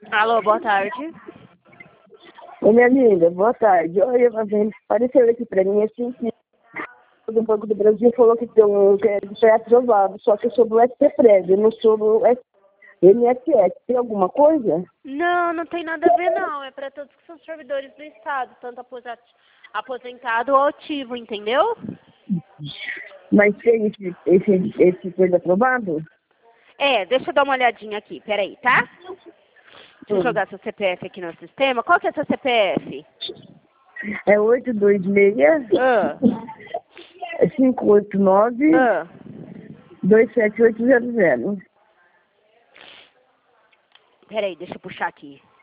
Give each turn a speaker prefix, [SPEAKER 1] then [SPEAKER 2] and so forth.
[SPEAKER 1] Alô, boa tarde.
[SPEAKER 2] Ô, minha amiga, boa tarde. Olha, apareceu aqui pra mim assim que o Banco do Brasil falou que foi aprovado, só que eu sou do SPPREV, eu não sou do INSS. Tem alguma coisa?
[SPEAKER 1] Não, não tem nada a ver não. É para todos que são servidores do Estado, tanto aposentado ou ativo, entendeu?
[SPEAKER 2] Mas tem esse coisa aprovado?
[SPEAKER 1] É, deixa eu dar uma olhadinha aqui, peraí, tá? Deixa eu jogar seu CPF aqui no sistema. Qual que é seu CPF?
[SPEAKER 2] É 826
[SPEAKER 1] Ah,
[SPEAKER 2] 589
[SPEAKER 1] ah.
[SPEAKER 2] 27800.
[SPEAKER 1] Peraí, deixa eu puxar aqui.